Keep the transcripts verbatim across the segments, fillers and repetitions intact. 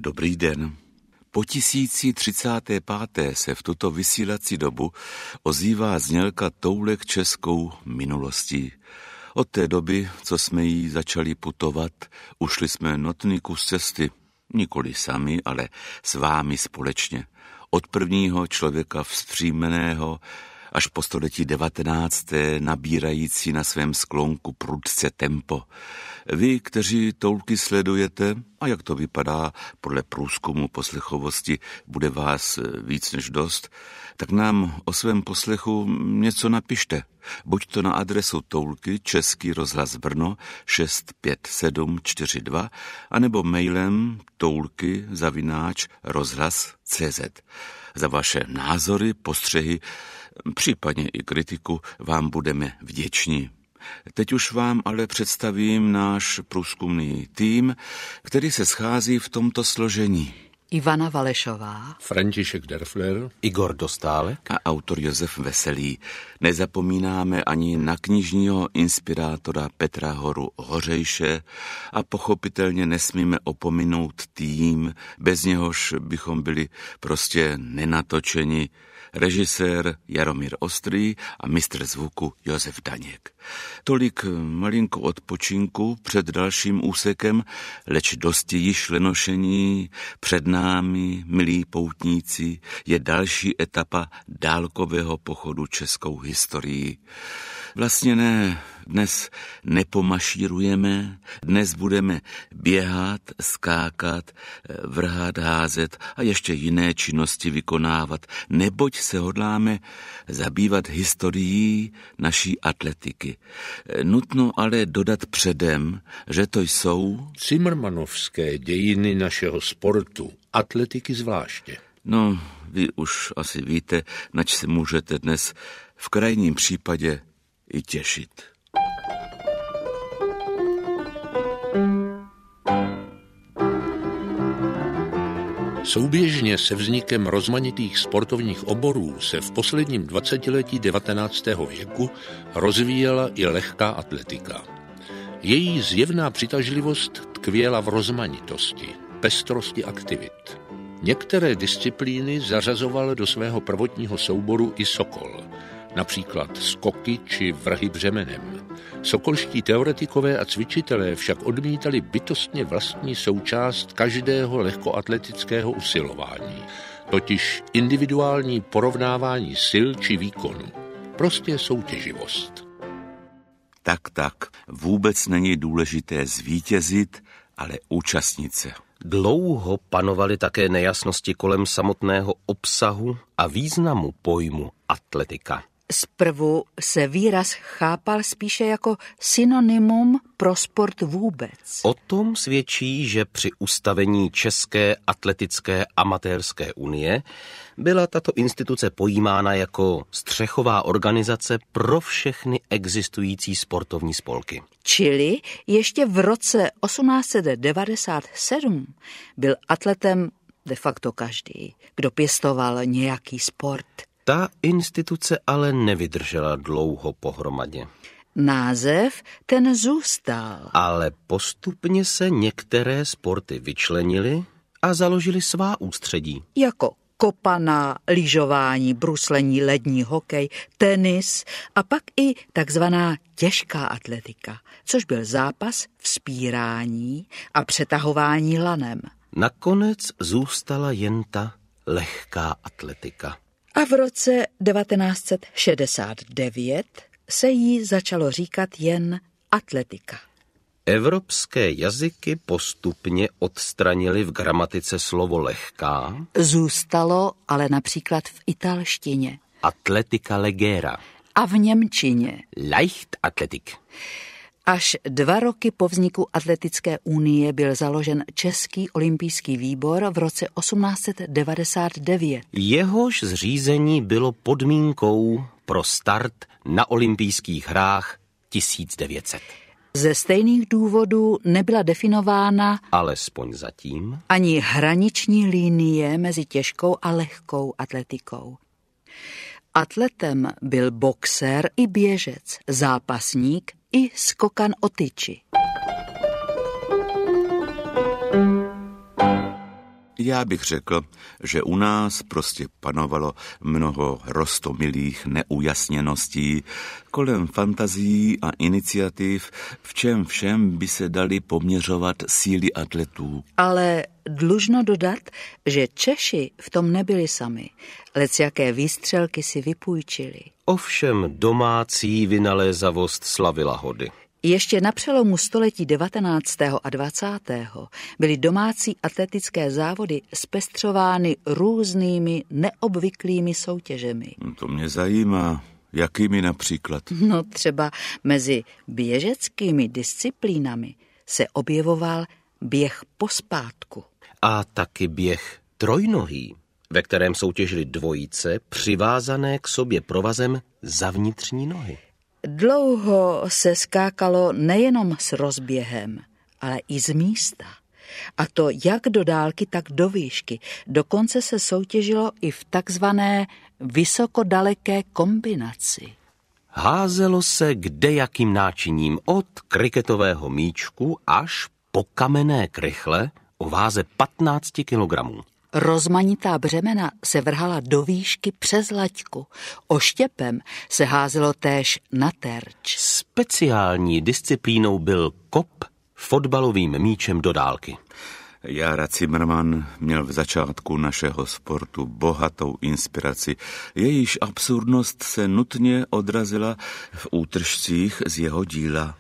Dobrý den. Po tisíci třicáté páté se v tuto vysílací dobu ozývá znělka Toulek českou minulostí. Od té doby, co jsme jí začali putovat, ušli jsme notný kus cesty, nikoli sami, ale s vámi společně. Od prvního člověka vzpřímeného až po století devatenácté nabírající na svém sklonku prudce tempo. Vy, kteří Toulky sledujete, a jak to vypadá podle průzkumu poslechovosti, bude vás víc než dost, tak nám o svém poslechu něco napište. Buď to na adresu Toulky, Český rozhlas Brno šest pět sedm čtyři dva, anebo mailem toulky zavináč rozhlas tečka cé zet. Za vaše názory, postřehy, případně i kritiku vám budeme vděční. Teď už vám ale představím náš průzkumný tým, který se schází v tomto složení. Ivana Valešová, František Derfler, Igor Dostálek a autor Josef Veselý. Nezapomínáme ani na knižního inspirátora Petra Horu Hořejše a pochopitelně nesmíme opominout tým, bez něhož bychom byli prostě nenatočeni. Režisér Jaromír Ostrý a mistr zvuku Josef Daněk. Tolik malinko odpočinku před dalším úsekem, leč dosti již lenošení. Před námi, milí poutníci, je další etapa dálkového pochodu českou historií. Vlastně ne, dnes nepomašírujeme, dnes budeme běhat, skákat, vrhat, házet a ještě jiné činnosti vykonávat, neboť se hodláme zabývat historií naší atletiky. Nutno ale dodat předem, že to jsou Cimrmanovské dějiny našeho sportu, atletiky zvláště. No, vy už asi víte, nač se můžete dnes v krajním případě i těšit. Souběžně se vznikem rozmanitých sportovních oborů se v posledním dvacetiletí devatenáctého věku rozvíjela i lehká atletika. Její zjevná přitažlivost tkvěla v rozmanitosti, pestrosti aktivit. Některé disciplíny zařazoval do svého prvotního souboru i Sokol, například skoky či vrhy břemenem. Sokolští teoretikové a cvičitelé však odmítali bytostně vlastní součást každého lehkoatletického usilování, totiž individuální porovnávání sil či výkonu, prostě soutěživost. Tak, tak, vůbec není důležité zvítězit, ale účastnit se. Dlouho panovaly také nejasnosti kolem samotného obsahu a významu pojmu atletika. Zprvu se výraz chápal spíše jako synonymum pro sport vůbec. O tom svědčí, že při ustavení České atletické amatérské unie byla tato instituce pojímána jako střechová organizace pro všechny existující sportovní spolky. Čili ještě v roce osmnáct set devadesát sedm byl atletem de facto každý, kdo pěstoval nějaký sport. Ta instituce ale nevydržela dlouho pohromadě. Název ten zůstal. Ale postupně se některé sporty vyčlenily a založily svá ústředí. Jako kopaná, lyžování, bruslení, lední hokej, tenis a pak i takzvaná těžká atletika, což byl zápas vzpírání a přetahování lanem. Nakonec zůstala jen ta lehká atletika. A v roce devatenáct set šedesát devět se jí začalo říkat jen atletika. Evropské jazyky postupně odstranily v gramatice slovo lehká. Zůstalo ale například v italštině. Atletica leggera. A v němčině. Leichtathletik. Až dva roky po vzniku Atletické unie byl založen Český olympijský výbor v roce osmnáct set devadesát devět. Jehož zřízení bylo podmínkou pro start na olympijských hrách tisíc devět set. Ze stejných důvodů nebyla definována, alespoň zatím, ani hraniční linie mezi těžkou a lehkou atletikou. Atletem byl boxer i běžec, zápasník i skokan o tyči. Já bych řekl, že u nás prostě panovalo mnoho roztomilých neujasněností kolem fantazií a iniciativ, v čem všem by se dali poměřovat síly atletů. Ale dlužno dodat, že Češi v tom nebyli sami, lecjaké výstřelky si vypůjčili. Ovšem domácí vynalézavost slavila hody. Ještě na přelomu století devatenáctého a dvacátého byly domácí atletické závody zpestřovány různými neobvyklými soutěžemi. To mě zajímá. Jakými například? No třeba mezi běžeckými disciplínami se objevoval běh pospátku. A taky běh trojnohý, ve kterém soutěžili dvojice přivázané k sobě provazem za vnitřní nohy. Dlouho se skákalo nejenom s rozběhem, ale i z místa. A to jak do dálky, tak do výšky. Dokonce se soutěžilo i v takzvané vysokodaleké kombinaci. Házelo se kdejakým náčiním od kriketového míčku až po kamenné krychle o váze patnáct kilogramů. Rozmanitá břemena se vrhala do výšky přes laťku. Oštěpem se házelo též na terč. Speciální disciplínou byl kop fotbalovým míčem do dálky. Jára Cimrman měl v začátku našeho sportu bohatou inspiraci. Jejíž absurdnost se nutně odrazila v útržcích z jeho díla.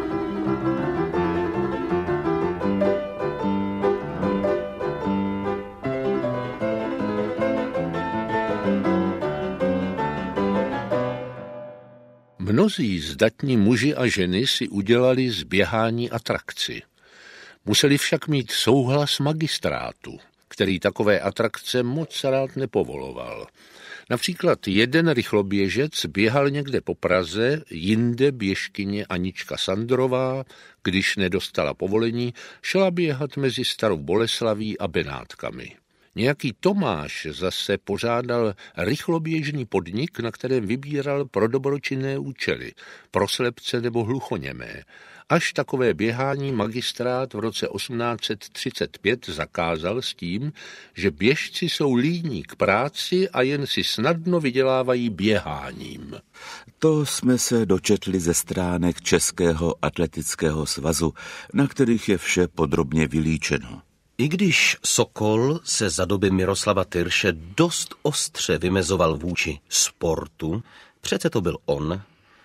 Mnozí zdatní muži a ženy si udělali z běhání atrakci. Museli však mít souhlas magistrátu, který takové atrakce moc rád nepovoloval. Například jeden rychloběžec běhal někde po Praze, jinde běžkyně Anička Sandrová, když nedostala povolení, šla běhat mezi Starou Boleslaví a Benátkami. Nějaký Tomáš zase pořádal rychloběžný podnik, na kterém vybíral pro dobročinné účely, pro slepce nebo hluchoněmé. Až takové běhání magistrát v roce osmnáct set třicet pět zakázal s tím, že běžci jsou líní k práci a jen si snadno vydělávají běháním. To jsme se dočetli ze stránek Českého atletického svazu, na kterých je vše podrobně vylíčeno. I když Sokol se za doby Miroslava Tyrše dost ostře vymezoval vůči sportu, přece to byl on,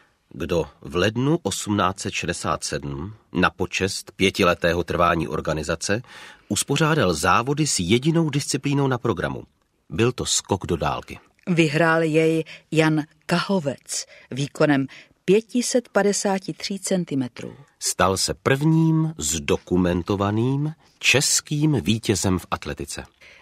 kdo v lednu osmnáct set šedesát sedm na počest pětiletého trvání organizace uspořádal závody s jedinou disciplínou na programu. Byl to skok do dálky. Vyhrál jej Jan Kahovec výkonem pět set padesát tři centimetrů. Stal se prvním zdokumentovaným českým vítězem v atletice.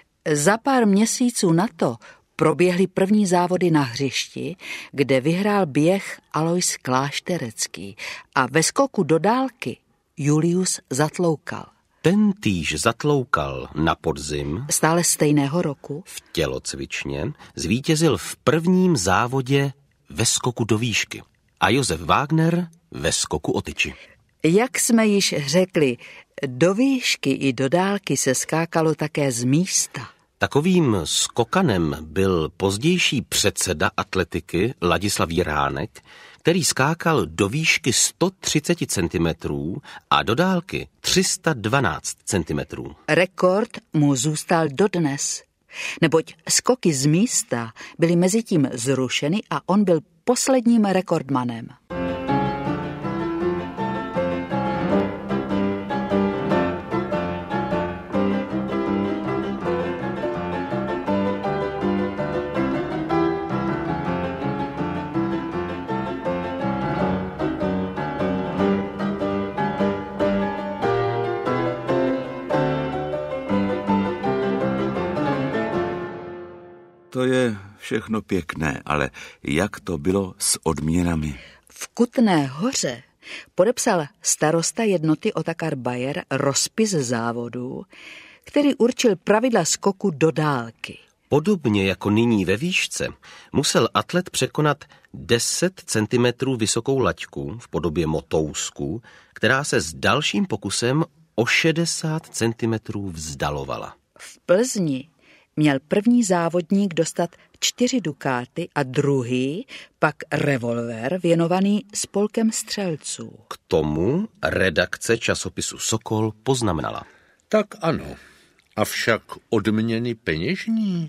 Za pár měsíců na to proběhly první závody na hřišti, kde vyhrál běh Alois Klášterecký a ve skoku do dálky Julius Zatloukal. Tentýž Zatloukal na podzim stále stejného roku v tělocvičně zvítězil v prvním závodě ve skoku do výšky a Josef Wagner ve skoku o tyči. Jak jsme již řekli, do výšky i do dálky se skákalo také z místa. Takovým skokanem byl pozdější předseda atletiky Ladislav Jiránek, který skákal do výšky sto třicet centimetrů a do dálky tři sta dvanáct centimetrů. Rekord mu zůstal dodnes, neboť skoky z místa byly mezitím zrušeny a on byl posledním rekordmanem. To je všechno pěkné, ale jak to bylo s odměnami? V Kutné Hoře podepsal starosta jednoty Otakar Bayer rozpis závodů, který určil pravidla skoku do dálky. Podobně jako nyní ve výšce musel atlet překonat deset centimetrů vysokou laťku v podobě motousku, která se s dalším pokusem o šedesát centimetrů vzdalovala. V Plzni měl první závodník dostat čtyři dukáty a druhý pak revolver věnovaný spolkem střelců. K tomu redakce časopisu Sokol poznamenala. Tak ano, avšak odměny peněžní?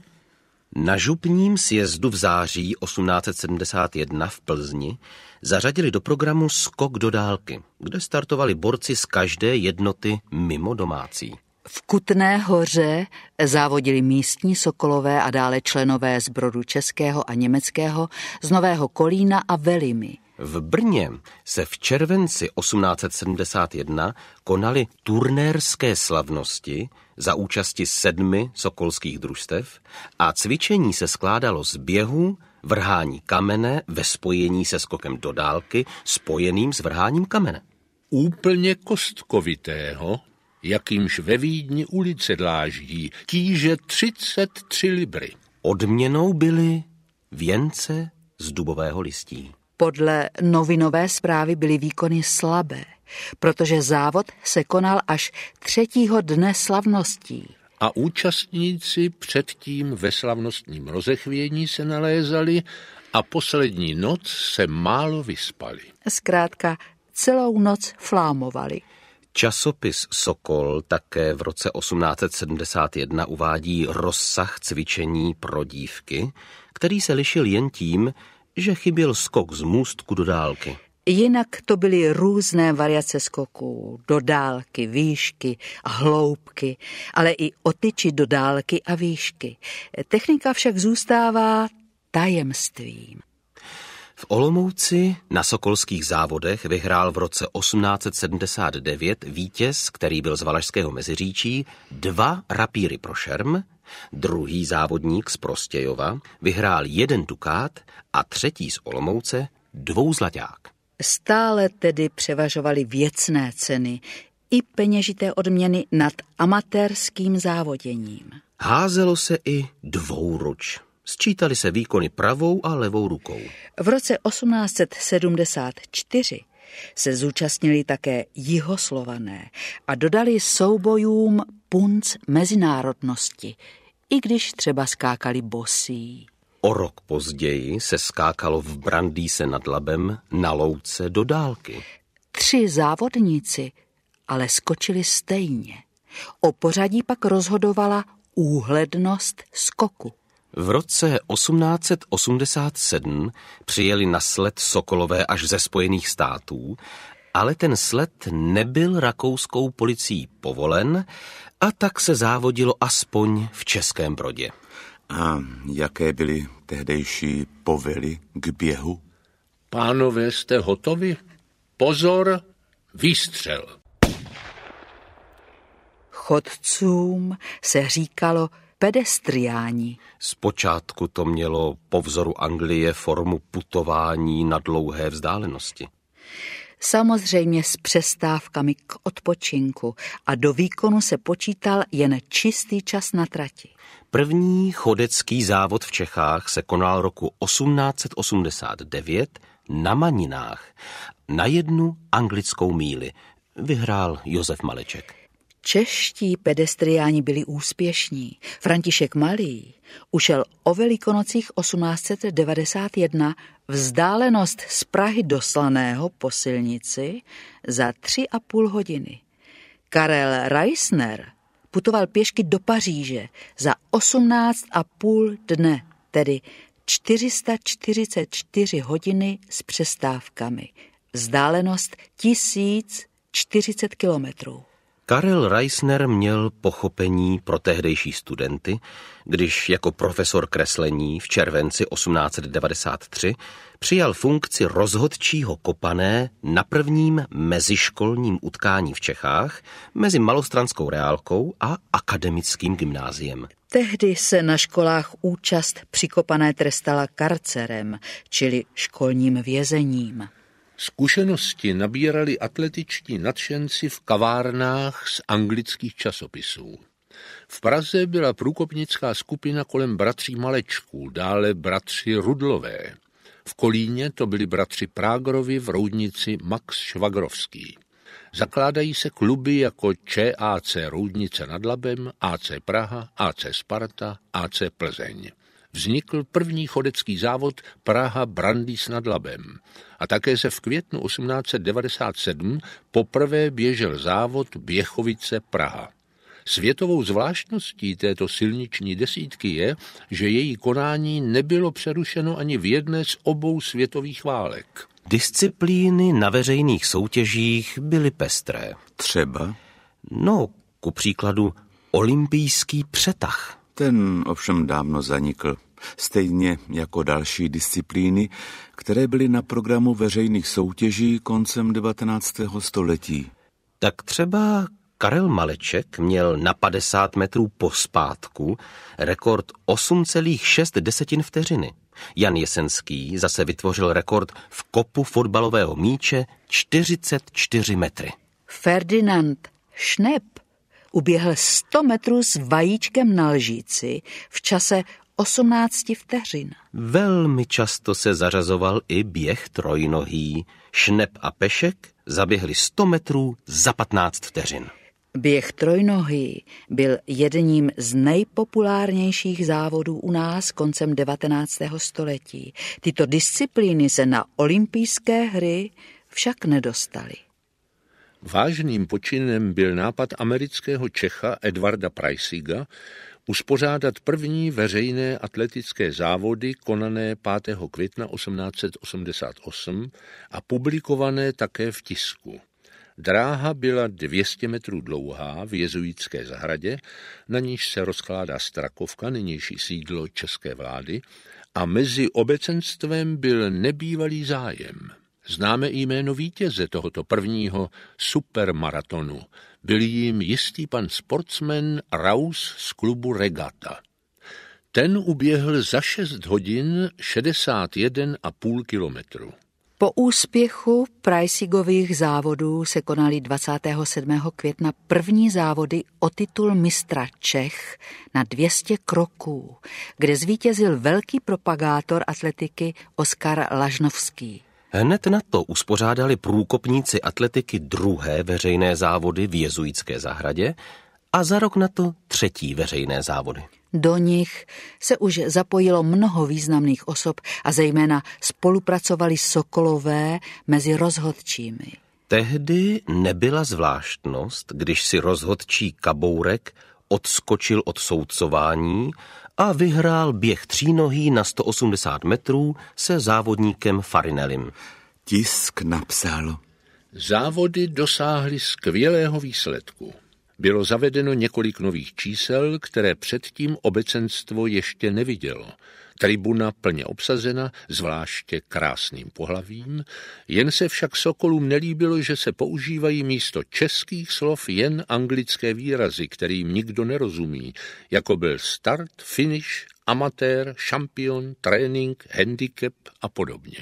Na župním sjezdu v září osmnáct set sedmdesát jedna v Plzni zařadili do programu skok do dálky, kde startovali borci z každé jednoty mimo domácí. V Kutné Hoře závodili místní sokolové a dále členové z Brodu Českého a Německého, z Nového Kolína a Velimy. V Brně se v červenci osmnáct set sedmdesát jedna konaly turnérské slavnosti za účasti sedmi sokolských družstev a cvičení se skládalo z běhu, vrhání kamene ve spojení se skokem do dálky spojeným s vrháním kamene. Úplně kostkovitého, jakýmž ve Vídni ulice dláždí, tíže třicet tři libry. Odměnou byly věnce z dubového listí. Podle novinové zprávy byly výkony slabé, protože závod se konal až třetího dne slavností. A účastníci předtím ve slavnostním rozechvění se nalézali a poslední noc se málo vyspali. Zkrátka celou noc flámovali. Časopis Sokol také v roce osmnáct set sedmdesát jedna uvádí rozsah cvičení pro dívky, který se lišil jen tím, že chyběl skok z můstku do dálky. Jinak to byly různé variace skoků, do dálky, výšky a hloubky, ale i otyči do dálky a výšky. Technika však zůstává tajemstvím. V Olomouci na sokolských závodech vyhrál v roce osmnáct set sedmdesát devět vítěz, který byl z Valašského Meziříčí, dva rapíry pro šerm, druhý závodník z Prostějova vyhrál jeden dukát a třetí z Olomouce dvou zlaťák. Stále tedy převažovaly věcné ceny i peněžité odměny nad amatérským závoděním. Házelo se i dvouruč. Sčítali se výkony pravou a levou rukou. V roce osmnáct set sedmdesát čtyři se zúčastnili také Jihoslované a dodali soubojům punc mezinárodnosti, i když třeba skákali bosí. O rok později se skákalo v Brandýse nad Labem na louce do dálky. Tři závodníci ale skočili stejně. O pořadí pak rozhodovala úhlednost skoku. V roce osmnáct set osmdesát sedm přijeli na sled sokolové až ze Spojených států, ale ten sled nebyl rakouskou policií povolen a tak se závodilo aspoň v Českém Brodě. A jaké byly tehdejší povely k běhu? Pánové, jste hotovi? Pozor, výstřel. Chodcům se říkalo pedestriáni. Zpočátku to mělo po vzoru Anglie formu putování na dlouhé vzdálenosti. Samozřejmě s přestávkami k odpočinku a do výkonu se počítal jen čistý čas na trati. První chodecký závod v Čechách se konal roku osmnáct set osmdesát devět na Maninách. Na jednu anglickou míli vyhrál Josef Maleček. Čeští pedestriáni byli úspěšní. František Malý ušel o Velikonocích osmnáct set devadesát jedna vzdálenost z Prahy do Slaného po silnici za tři a půl hodiny. Karel Reisner putoval pěšky do Paříže za osmnáct a půl dne, tedy čtyři sta čtyřicet čtyři hodiny s přestávkami. Vzdálenost tisíc čtyřicet kilometrů. Karel Reisner měl pochopení pro tehdejší studenty, když jako profesor kreslení v červenci osmnáct set devadesát tři přijal funkci rozhodčího kopané na prvním meziškolním utkání v Čechách mezi Malostranskou reálkou a akademickým gymnáziem. Tehdy se na školách účast při kopané trestala karcerem, čili školním vězením. Zkušenosti nabírali atletičtí nadšenci v kavárnách z anglických časopisů. V Praze byla průkopnická skupina kolem bratří Malečků, dále bratři Rudlové. V Kolíně to byli bratři Prágrovi, v Roudnici Max Švagrovský. Zakládají se kluby jako ČAC Roudnice nad Labem, A C Praha, A C Sparta, A C Plzeň. Vznikl první chodecký závod Praha Brandýs nad Labem a také se v květnu osmnáct set devadesát sedm poprvé běžel závod Běchovice Praha. Světovou zvláštností této silniční desítky je, že její konání nebylo přerušeno ani v jedné z obou světových válek. Disciplíny na veřejných soutěžích byly pestré. Třeba? No, ku příkladu olympijský přetah. Ten ovšem dávno zanikl, stejně jako další disciplíny, které byly na programu veřejných soutěží koncem devatenáctého století. Tak třeba Karel Maleček měl na padesát metrů pospátku rekord osm celá šest vteřiny. Jan Jesenský zase vytvořil rekord v kopu fotbalového míče čtyřicet čtyři metry. Ferdinand Schnep uběhl sto metrů s vajíčkem na lžíci v čase osmnáct vteřin. Velmi často se zařazoval i běh trojnohý. Schnep a Pešek zaběhli sto metrů za patnáct vteřin. Běh trojnohý byl jedním z nejpopulárnějších závodů u nás koncem devatenáctého století. Tyto disciplíny se na olympijské hry však nedostaly. Vážným počinem byl nápad amerického Čecha Edvarda Preisiga uspořádat první veřejné atletické závody konané pátého května osmnáct set osmdesát osm a publikované také v tisku. Dráha byla dvě stě metrů dlouhá v jezuitské zahradě, na níž se rozkládá Strakovka, nynější sídlo české vlády, a mezi obecenstvem byl nebývalý zájem. Známe jméno vítěze tohoto prvního supermaratonu. Byl jím jistý pan sportsman Raus z klubu Regata. Ten uběhl za šest hodin šedesát jeden a půl kilometru. Po úspěchu Preisigových závodů se konaly dvacátého sedmého května první závody o titul mistra Čech na dvě stě kroků, kde zvítězil velký propagátor atletiky Oskar Lažnovský. Hned na to uspořádali průkopníci atletiky druhé veřejné závody v jezuitské zahradě a za rok na to třetí veřejné závody. Do nich se už zapojilo mnoho významných osob a zejména spolupracovali sokolové mezi rozhodčími. Tehdy nebyla zvláštnost, když si rozhodčí Kabourek odskočil od soudcování a vyhrál běh třínohý na sto osmdesát metrů se závodníkem Farinelim. Tisk napsal. Závody dosáhly skvělého výsledku. Bylo zavedeno několik nových čísel, které předtím obecenstvo ještě nevidělo. Tribuna plně obsazena, zvláště krásným pohlavím, jen se však sokolům nelíbilo, že se používají místo českých slov jen anglické výrazy, kterým nikdo nerozumí, jako byl start, finish, amatér, šampion, trénink, handicap a podobně.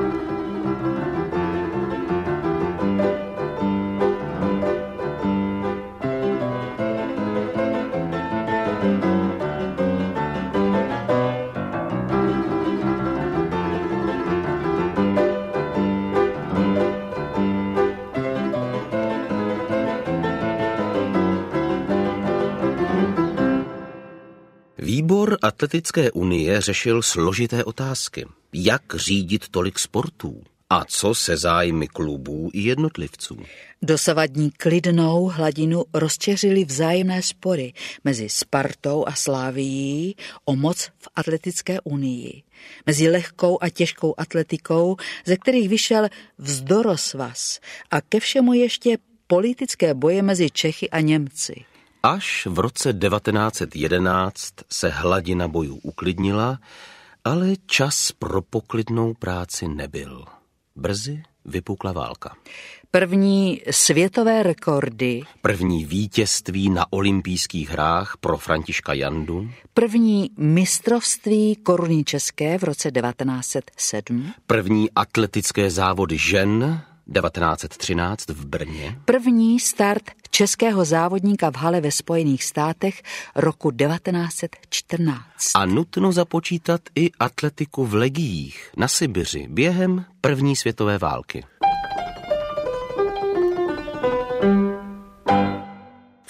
Výbor Atletické unie řešil složité otázky. Jak řídit tolik sportů? A co se zájmy klubů i jednotlivců? Dosavadní klidnou hladinu rozčeřily vzájemné spory mezi Spartou a Slavií o moc v Atletické unii. Mezi lehkou a těžkou atletikou, ze kterých vyšel vzdorosvaz, a ke všemu ještě politické boje mezi Čechy a Němci. Až v roce devatenáct set jedenáct se hladina bojů uklidnila, ale čas pro poklidnou práci nebyl. Brzy vypukla válka. První světové rekordy, První vítězství na olympijských hrách pro Františka Jandu, první mistrovství koruny české v roce devatenáct set sedm, první atletické závody žen devatenáct set třináct v Brně, první start českého závodníka v hale ve Spojených státech roku devatenáct set čtrnáct. a nutno započítat i atletiku v legiích na Sibiři během první světové války.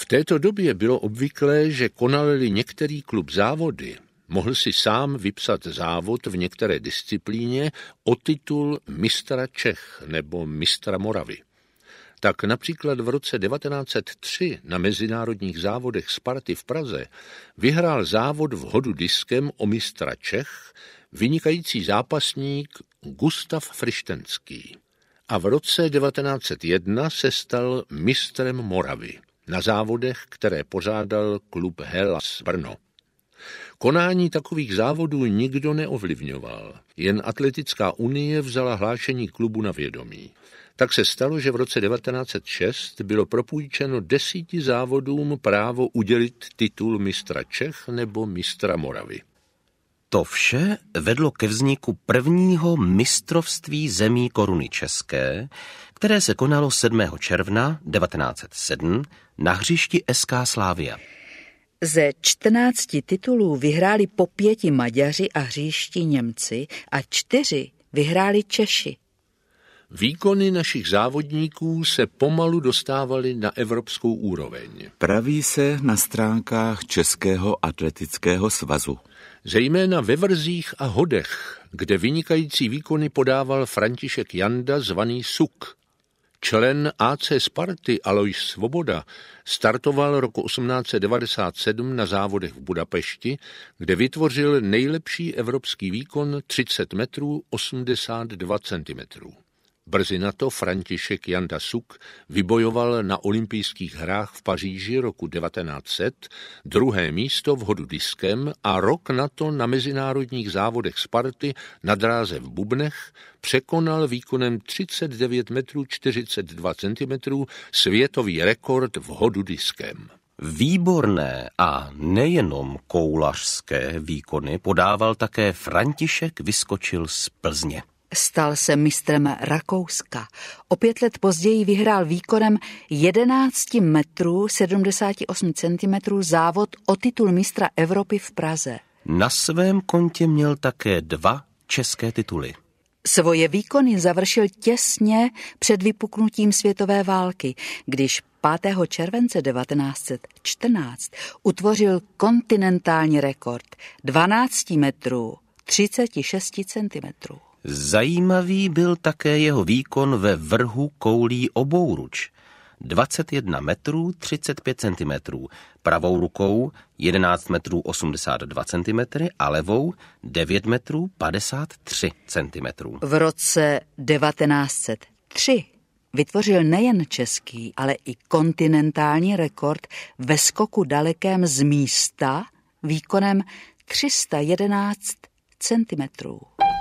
V této době bylo obvyklé, že konal-li některý klub závody, mohl si sám vypsat závod v některé disciplíně o titul mistra Čech nebo mistra Moravy. Tak například v roce devatenáct set tři na mezinárodních závodech Sparty v Praze vyhrál závod v hodu diskem o mistra Čech vynikající zápasník Gustav Frištenský. A v roce devatenáct set jedna se stal mistrem Moravy na závodech, které pořádal klub Hellas Brno. Konání takových závodů nikdo neovlivňoval, jen Atletická unie vzala hlášení klubu na vědomí. Tak se stalo, že v roce devatenáct set šest bylo propůjčeno desíti závodům právo udělit titul mistra Čech nebo mistra Moravy. To vše vedlo ke vzniku prvního mistrovství zemí koruny české, které se konalo sedmého června devatenáct set sedm na hřišti S K Slavia. Ze čtrnácti titulů vyhráli po pěti Maďaři a hříští Němci a čtyři vyhráli Češi. Výkony našich závodníků se pomalu dostávaly na evropskou úroveň. Praví se na stránkách Českého atletického svazu. Zejména ve vrzích a hodech, kde vynikající výkony podával František Janda zvaný Suk. Člen A C Sparty Alojz Svoboda startoval roku osmnáct set devadesát sedm na závodech v Budapešti, kde vytvořil nejlepší evropský výkon třicet metrů osmdesát dva centimetrů. Brzy na to František Janda Suk vybojoval na olympijských hrách v Paříži roku devatenáct set druhé místo v hodu diskem a rok na to na mezinárodních závodech Sparty na dráze v bubnech překonal výkonem třicet devět metrů čtyřicet dva centimetrů světový rekord v hodu diskem. Výborné a nejenom koulařské výkony podával také František Vyskočil z Plzně. Stal se mistrem Rakouska. O pět let později vyhrál výkonem jedenáct metrů sedmdesát osm centimetrů závod o titul mistra Evropy v Praze. Na svém kontě měl také dva české tituly. Svoje výkony završil těsně před vypuknutím světové války, když pátého července devatenáct set čtrnáct utvořil kontinentální rekord dvanáct metrů třicet šest centimetrů. Zajímavý byl také jeho výkon ve vrhu koulí obouruč. dvacet jedna metrů třicet pět centimetrů, pravou rukou jedenáct metrů osmdesát dva centimetrů a levou devět metrů padesát tři centimetrů. V roce devatenáct set tři vytvořil nejen český, ale i kontinentální rekord ve skoku dalekém z místa výkonem tři sta jedenáct centimetrů.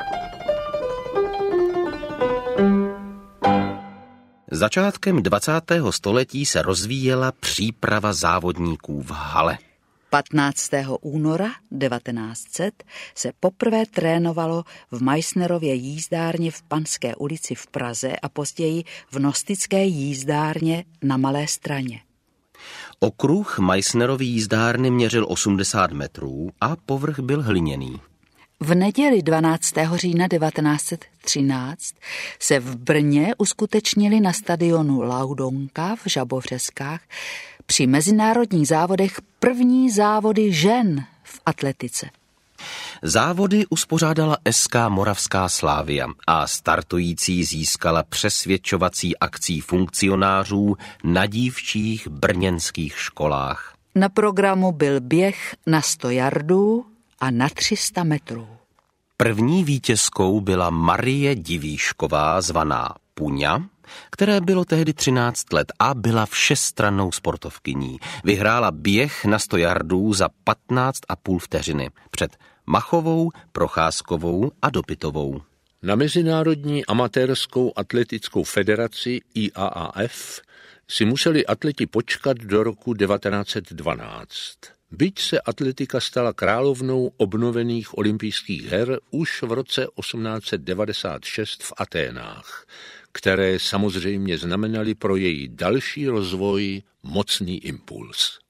Začátkem dvacátého století se rozvíjela příprava závodníků v hale. patnáctého února devatenáct set se poprvé trénovalo v Meissnerově jízdárně v Panské ulici v Praze a později v Nostické jízdárně na Malé Straně. Okruh Meissnerovy jízdárny měřil osmdesát metrů a povrch byl hliněný. V neděli dvanáctého října devatenáct set třináct se v Brně uskutečnili na stadionu Laudonka v Žabovřeskách při mezinárodních závodech první závody žen v atletice. Závody uspořádala S K Moravská Slavia a startující získala přesvědčovací akcí funkcionářů na dívčích brněnských školách. Na programu byl běh na sto yardů a na tři sta metrů. První vítězkou byla Marie Divíšková, zvaná Puňa, které bylo tehdy třináct let a byla všestrannou sportovkyní. Vyhrála běh na sto yardů za patnáct a půl vteřiny před Machovou, Procházkovou a Dopitovou. Na Mezinárodní amatérskou atletickou federaci I A A F si museli atleti počkat do roku devatenáct set dvanáct. Byť se atletika stala královnou obnovených olympijských her už v roce osmnáct set devadesát šest v Aténách, které samozřejmě znamenaly pro její další rozvoj mocný impuls.